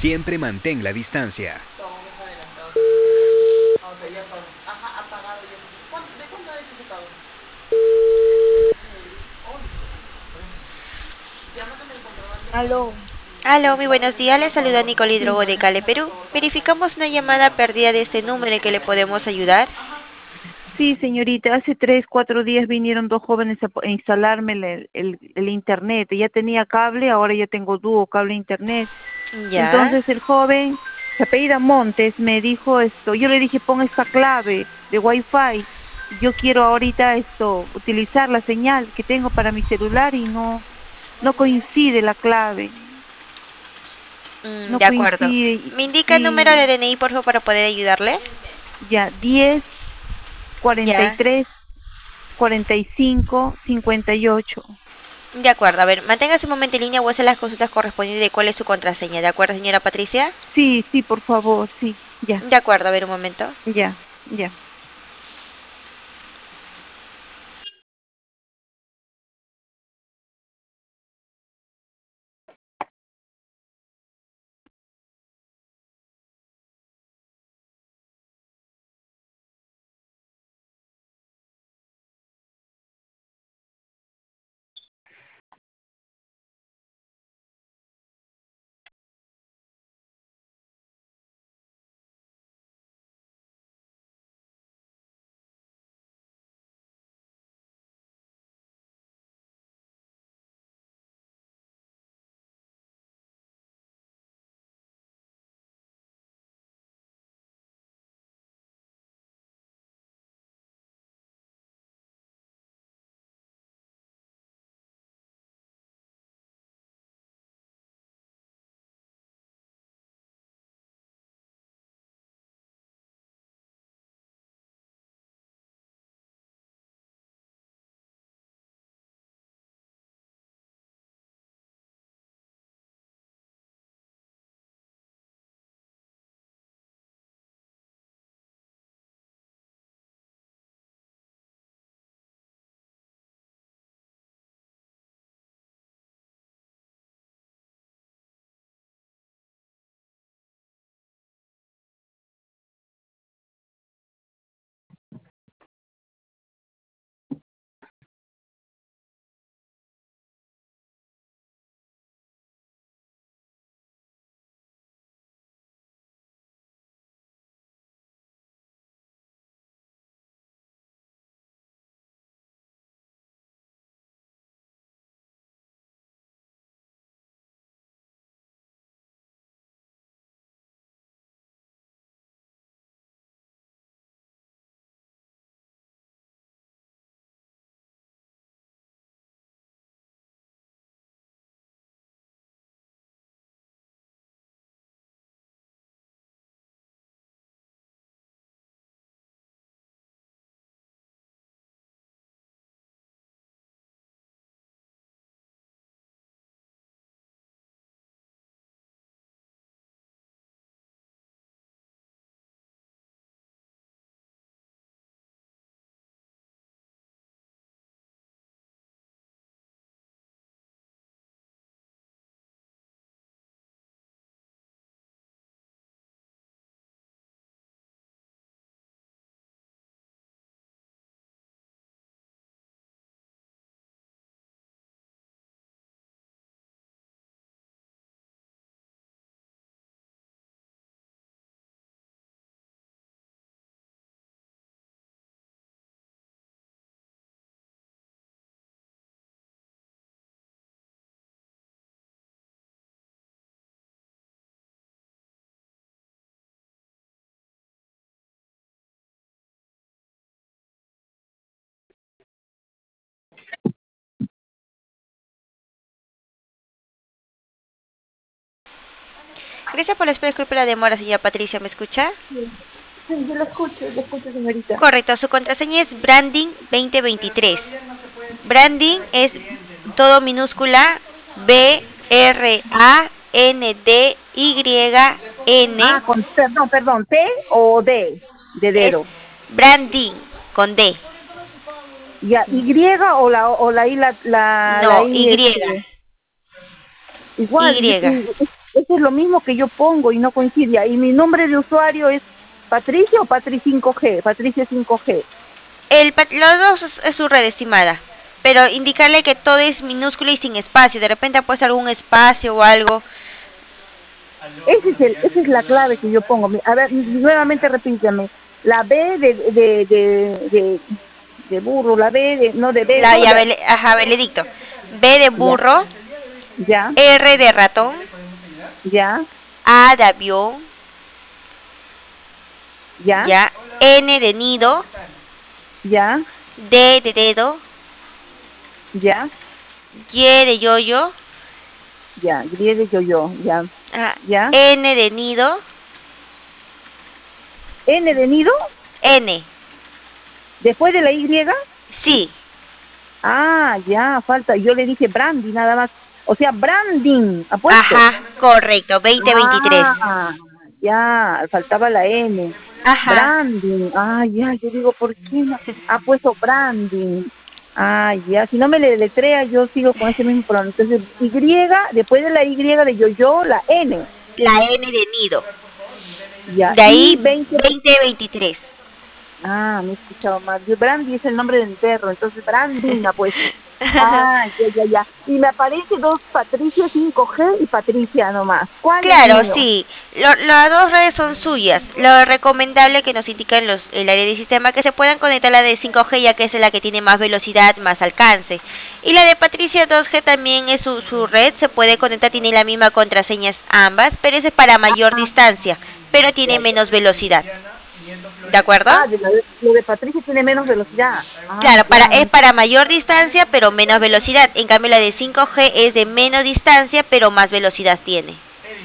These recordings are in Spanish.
Siempre mantén la distancia. Aló, Aló, muy buenos días. Le saluda Nicole sí, Hidrogo de Cale, Perú. Verificamos una llamada perdida de este número en que le podemos ayudar. sí, señorita, hace 3, 4 días vinieron dos jóvenes a instalarme el internet. Ya tenía cable, ahora ya tengo dúo cable internet. Ya, Entonces el joven, se apellida Montes, me dijo esto. Yo le dije, pon esta clave de Wi-Fi. Yo quiero ahorita utilizar la señal que tengo para mi celular y no coincide la clave, no de acuerdo. coincide. ¿Me indica el número de Sí, DNI, por favor, para poder ayudarle? ya, 10, cuarenta y Ya, tres 45, 58. de acuerdo. A ver, manténgase un momento en línea, voy a hacer las consultas correspondientes de cuál es su contraseña. ¿De acuerdo, señora Patricia? Sí, sí, por favor, sí, ya, De acuerdo, a ver un momento. ya, ya. Gracias por la espera, disculpe la demora, señora Patricia, ¿me escucha? Sí, sí, yo lo escucho, señorita. Correcto, su contraseña es Branding 2023. Branding es todo minúscula Ah, Brandyn. perdón, ¿T o D de dedo? Es Branding con D. Ya, Y o la I, la No, I, Y. igual, Y. eso es lo mismo que yo pongo y no coincide. Y mi nombre de usuario es Patricia o Patri 5G, Patricia 5G. Los dos es su red, estimada. Pero indicarle que todo es minúsculo y sin espacio. De repente ha puesto algún espacio o algo. Esa es la clave que yo pongo. A ver, nuevamente repítame. La B de burro, la B de, no de B. La no, llave, ajá, Benedicto. B de burro. Ya. R de ratón. Ya. A de avión. Ya. Ya. N de nido. Ya. D de dedo. Ya. Y de yoyo. Ya. Y de yo. Ya. Ya. N de nido. N de nido. N. Después de la Y. Sí. Ah, ya, falta. Yo le dije brandy nada más. O sea, branding. ¿Apuesto? Ajá, correcto, 2023. Ah, ya, faltaba la N. Ajá. Branding. Ah, ya, yo digo, ¿por qué no ha puesto branding? Ah, ya, si no me le deletrea, yo sigo con ese mismo problema. Entonces, Y, después de la Y de yo, la N. La N de nido. Ya. De ahí, 2023. Ah, me he escuchado mal. Brandy es el nombre del perro, entonces Brandina, pues. Ah, ya. Y me aparece dos Patricia 5G y Patricia nomás. ¿Cuál claro, es sí. Las dos redes son suyas. Lo recomendable que nos indican el área de sistema que se puedan conectar a la de 5G, ya que es la que tiene más velocidad, más alcance. Y la de Patricia 2G también es su red, se puede conectar, tiene la misma contraseñas ambas, pero ese es para mayor distancia, pero tiene menos velocidad. ¿De acuerdo? Ah, lo de Patricia tiene menos velocidad. Claro, es para mayor distancia, pero menos velocidad. En cambio, la de 5G es de menos distancia, pero más velocidad tiene.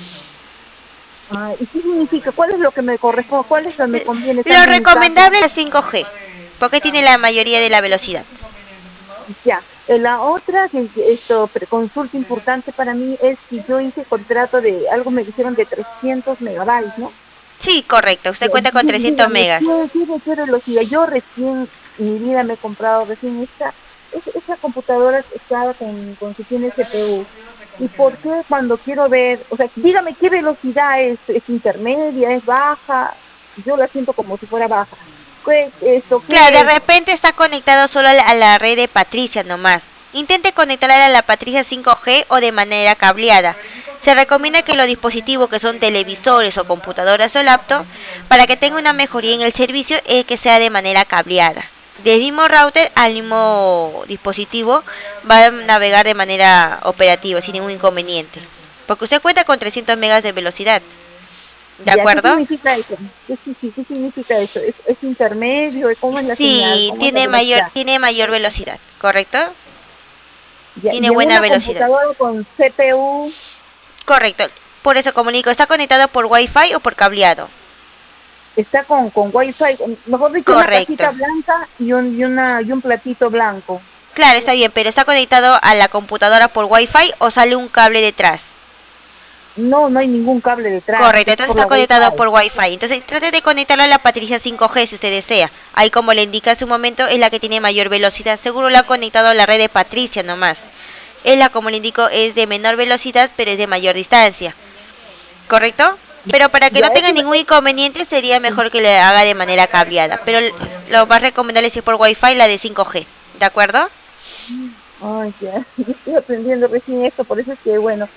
¿Y qué significa? ¿Cuál es lo que me corresponde? ¿Cuál es lo que me conviene? Lo recomendable es 5G, porque tiene la mayoría de la velocidad. Ya. La otra consulta importante para mí es que yo hice contrato de algo, me dijeron de 300 megabytes, ¿no? Sí, correcto. Usted cuenta con 300 megas. ¿Qué velocidad? Yo recién, en mi vida me he comprado recién esa computadora estaba con que tiene CPU. ¿Y por qué cuando quiero ver, o sea, dígame qué velocidad es intermedia, es baja? Yo la siento como si fuera baja. Claro, de repente está conectado solo a la red de Patricia nomás. Intente conectarla a la Patricia 5G o de manera cableada. Se recomienda que los dispositivos que son televisores o computadoras o laptop, para que tenga una mejoría en el servicio, es que sea de manera cableada. Del mismo router al mismo dispositivo va a navegar de manera operativa, sin ningún inconveniente. Porque usted cuenta con 300 megas de velocidad. ¿De acuerdo? ¿Qué significa eso? ¿Qué significa eso? ¿Es intermedio? ¿Cómo es la señal? Sí, tiene mayor velocidad, ¿correcto? Ya, tiene buena velocidad. Computadora con CPU. Correcto. Por eso comunico, ¿está conectado por Wi-Fi o por cableado? Está con Wi-Fi, mejor dicho, una cajita blanca y un platito blanco. Claro, está bien, pero ¿está conectado a la computadora por Wi-Fi o sale un cable detrás? No hay ningún cable detrás. Correcto, entonces está conectado por Wi-Fi. Entonces trate de conectarlo a la Patricia 5G si usted desea. Ahí, como le indica en su momento, es la que tiene mayor velocidad. Seguro lo ha conectado a la red de Patricia nomás. Es la, como le indico, es de menor velocidad, pero es de mayor distancia. ¿Correcto? Pero para que no tenga ningún inconveniente, sería mejor que le haga de manera cableada. Pero lo más recomendable es por Wi-Fi la de 5G. ¿De acuerdo? Ay, ya. Estoy aprendiendo recién esto, por eso es que, bueno,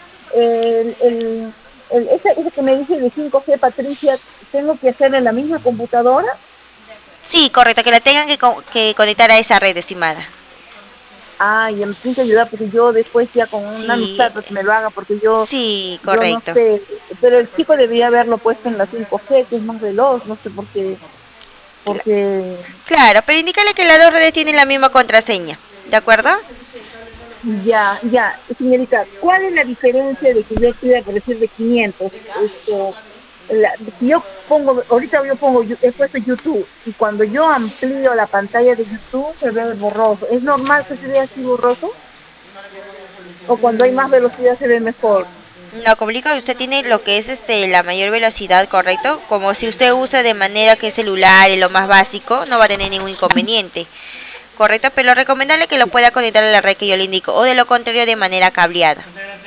ese que me dice de 5G, Patricia, ¿tengo que hacer en la misma computadora? Sí, correcto, que la tengan que conectar a esa red, estimada. Y me tiene que ayudar porque yo después ya con una amistad pues, me lo haga porque yo... Sí, correcto. Yo no sé, pero el chico debería haberlo puesto en la 5G, que es más veloz, no sé por qué. Porque... Claro, pero indícale que las dos redes tienen la misma contraseña, ¿de acuerdo? Ya, señorita, ¿cuál es la diferencia de que yo estoy a precio de 500? Si yo pongo, ahorita he puesto YouTube, y cuando yo amplío la pantalla de YouTube se ve borroso. ¿Es normal que se vea así borroso? ¿O cuando hay más velocidad se ve mejor? No, comunico que usted tiene lo que es la mayor velocidad, ¿correcto? Como si usted usa de manera que es celular y lo más básico, no va a tener ningún inconveniente. Correcto, pero lo recomendable es que lo pueda conectar a la red que yo le indico, o de lo contrario de manera cableada.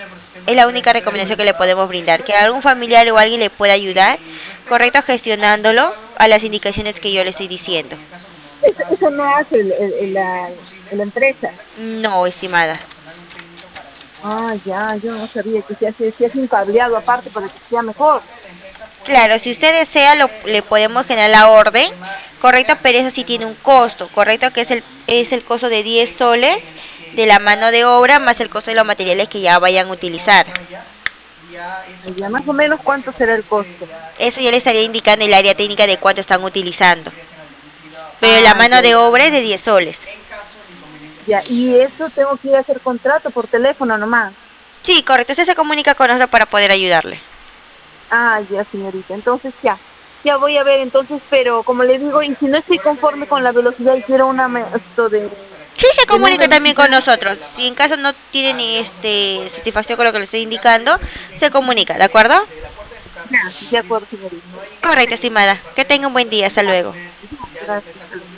Es la única recomendación que le podemos brindar, que algún familiar o alguien le pueda ayudar, correcto, gestionándolo a las indicaciones que yo le estoy diciendo. Eso no hace la empresa. No, estimada. Ah, ya, yo no sabía que se hace un cableado aparte para que sea mejor. Claro, si usted desea, le podemos generar la orden, correcto, pero eso sí tiene un costo, correcto, que es el costo de 10 soles de la mano de obra más el costo de los materiales que ya vayan a utilizar. Ya más o menos cuánto será el costo. Eso ya le estaría indicando el área técnica de cuánto están utilizando. Pero la mano de obra es de 10 soles. Ya, y eso tengo que ir a hacer contrato por teléfono nomás. Sí, correcto, usted se comunica con nosotros para poder ayudarle. Ah, ya, señorita. Entonces ya voy a ver entonces, pero como le digo, y si no estoy conforme con la velocidad y quiero esto de... Sí, se comunica también con nosotros. Si en caso no tiene ni satisfacción con lo que le estoy indicando, se comunica, ¿de acuerdo? Ya, de acuerdo, señorita. Correcto, estimada. Que tenga un buen día. Hasta luego. Gracias.